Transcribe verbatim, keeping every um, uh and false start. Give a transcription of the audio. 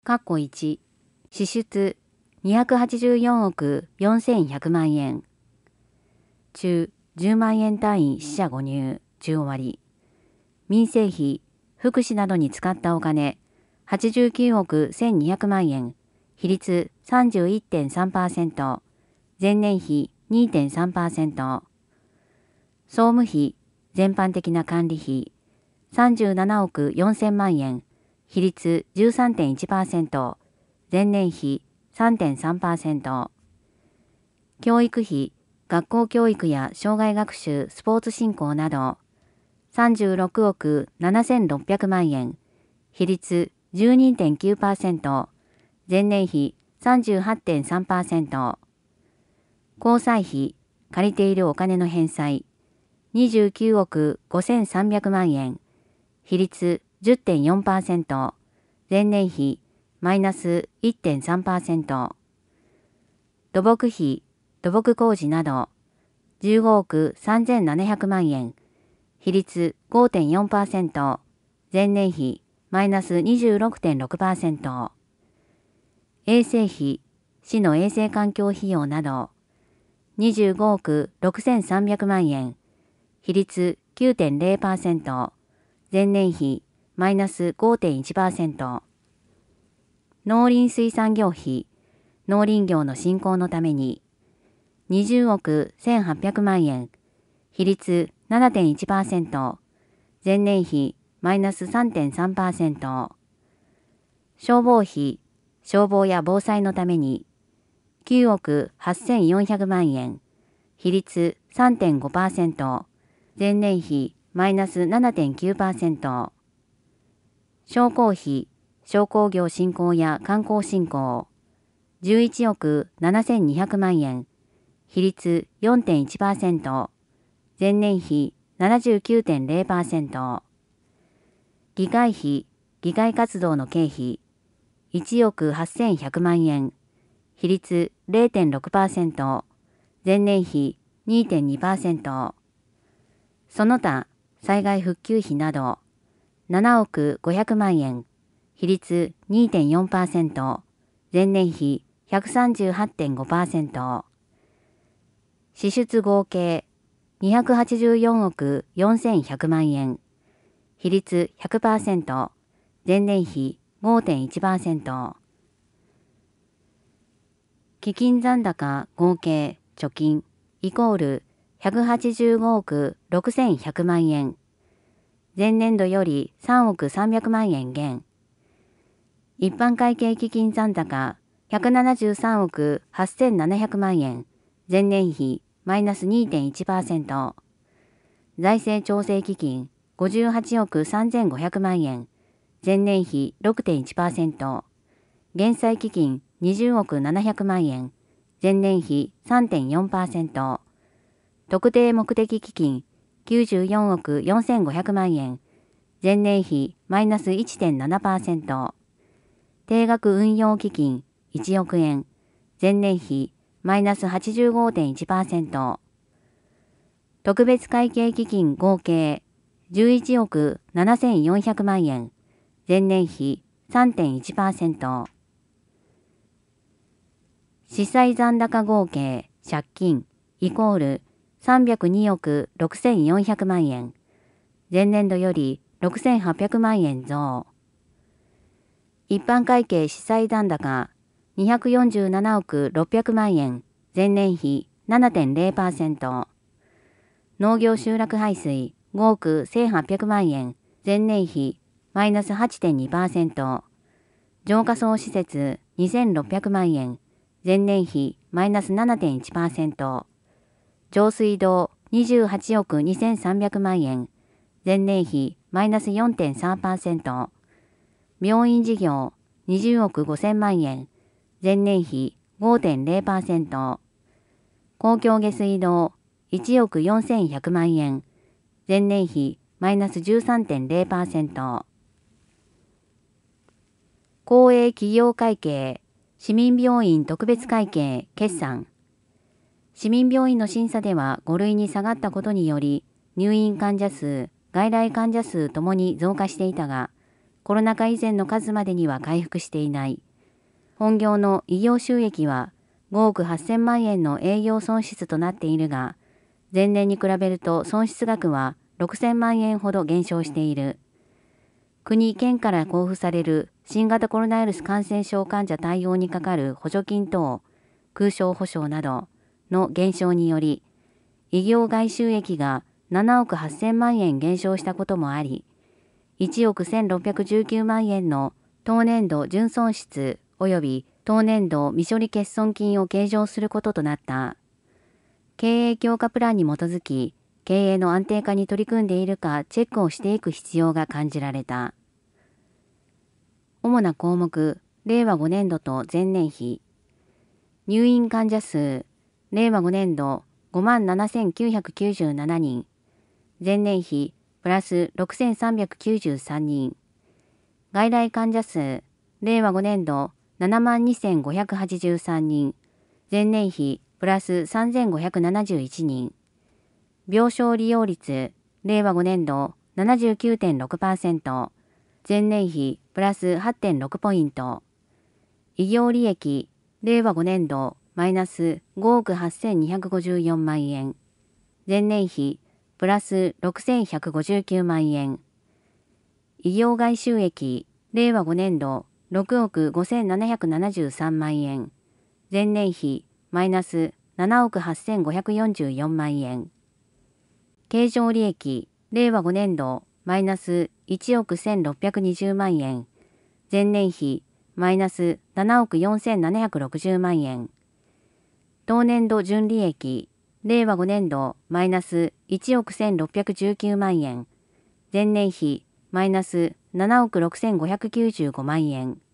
括弧いち、支出にひゃくはちじゅうよんおくよんせんひゃくまんえん。中、じゅうまんえん単位四捨五入、中終わり。民生費、福祉などに使ったお金、はちじゅうきゅうおくせんにひゃくまんえん。比率 さんじゅういってんさんパーセント。前年比 にてんさんパーセント。総務費、全般的な管理費、さんじゅうななおくよんせんまんえん。比率 じゅうさんてんいちパーセント。前年比 さんてんさんパーセント。教育費、学校教育や障害学習、スポーツ振興など、さんじゅうろくおくななせんろっぴゃくまんえん。比率 じゅうにてんきゅうパーセント。前年比 さんじゅうはちてんさんパーセント。交際費、借りているお金の返済、にじゅうきゅうおくごせんさんびゃくまんえん。比率 じゅってんよんパーセント。前年比マイナス いってんさんパーセント。土木費、土木工事など、じゅうごおくさんぜんななひゃくまんえん。比率 ごてんよんパーセント。前年比マイナス にじゅうろくてんろくパーセント。衛生費、市の衛生環境費用など、にじゅうごおくろくせんさんびゃくまんえん。比率 きゅうてんぜろパーセント。前年比マイナス ごてんいちパーセント。農林水産業費、農林業の振興のために、にじゅうおくせんはっぴゃくまんえん。比率 ななてんいちパーセント。前年比マイナス さんてんさんパーセント。消防費、消防や防災のために、きゅうおくはっせんよんひゃくまんえん。比率 さんてんごパーセント。前年比マイナス ななてんきゅうパーセント。商工費、商工業振興や観光振興、じゅういちおくななせんにひゃくまんえん。比率 よんてんいちパーセント。前年比 ななじゅうきゅうてんぜろパーセント。議会費、議会活動の経費、いちおくはっせんひゃくまんえん。比率 れいてんろくパーセント。前年比 にてんにパーセント。その他、災害復旧費など、ななおくごひゃくまんえん。比率 にてんよんパーセント。前年比 ひゃくさんじゅうはちてんごパーセント。支出合計にひゃくはちじゅうよんおくよんせんひゃくまんえん。比率 ひゃくパーセント。前年比 ごてんいちパーセント。基金残高合計貯金イコールひゃくはちじゅうごおくろくせんひゃくまんえん。前年度よりさんおくさんびゃくまんえん減。一般会計基金残高ひゃくななじゅうさんおくはっせんななひゃくまんえん。前年比マイナス にてんいちパーセント。財政調整基金ごじゅうはちおくさんぜんごひゃくまんえん。前年比 ろくてんいちパーセント。減債基金にじゅうおくななひゃくまんえん。前年比 さんてんよんパーセント。特定目的基金きゅうじゅうよんおくよんせんごひゃくまんえん。前年比マイナス いってんななパーセント。定額運用基金いちおくえん。前年比マイナス はちじゅうごてんいちパーセント。特別会計基金合計じゅういちおくななせんよんひゃくまんえん。前年比 さんてんいちパーセント。資債残高合計借金イコールさんびゃくにおくろくせんよんひゃくまんえん。前年度よりろくせんはっぴゃくまんえん増。一般会計資債残高にひゃくよんじゅうななおくろっぴゃくまんえん。前年比 ななてんぜろパーセント。農業集落排水ごおくせんはっぴゃくまんえん。前年比マイナス はちてんにパーセント。浄化槽施設にせんろっぴゃくまんえん。前年比マイナス ななてんいちパーセント。上水道にじゅうはちおくにせんさんびゃくまんえん。前年比マイナス よんてんさんパーセント。病院事業にじゅうおくごせんまんえん。前年比 ごてんぜろパーセント。公共下水道いちおくよんせんひゃくまんえん。前年比マイナス じゅうさんてんぜろパーセント。公営企業会計市民病院特別会計決算。市民病院の審査ではご類に下がったことにより、入院患者数、外来患者数ともに増加していたが、 コロナ禍以前の数までには回復していない。本業の異業収益はごおくはっせんまんえんの営業損失となっているが、前年に比べると損失額はろくせんまんえんほど減少している。国・県から交付される新型コロナウイルス感染症患者対応にかかる補助金等、空床保証などの減少により、異業外収益がななおくはっせんまんえん減少したこともあり、いちおくせんろっぴゃくじゅうきゅうまんえんの当年度純損失及び当年度未処理欠損金を計上することとなった。経営強化プランに基づき、経営の安定化に取り組んでいるかチェックをしていく必要が感じられた。主な項目、れいわごねんどと前年比。入院患者数、れいわごねんどごまんななせんきゅうひゃくきゅうじゅうななにん、前年比プラスろくせんさんびゃくきゅうじゅうさんにん。外来患者数、れいわごねんどななまんにせんごひゃくはちじゅうさんにん、前年比プラスさんぜんごひゃくななじゅういちにん。病床利用率、れいわごねんど ななじゅうきゅうてんろくパーセント、前年比プラス はってんろくポイント。医業利益、れいわごねんどマイナスごおくはっせんにひゃくごじゅうよんまんえん、前年比プラスろくせんひゃくごじゅうきゅうまんえん。医業外収益、れいわごねんどろくおくごせんななひゃくななじゅうさんまんえん、前年比マイナスななおくはっせんごひゃくよんじゅうよんまんえん。経常利益、れいわごねんどマイナスいちおくせんろっぴゃくにじゅうまんえん、前年比マイナスななおくよんせんななひゃくろくじゅうまんえん。当年度純利益、れいわごねんどマイナスいちおくせんろっぴゃくじゅうきゅうまんえん、前年比マイナスななおくろくせんごひゃくきゅうじゅうごまんえん。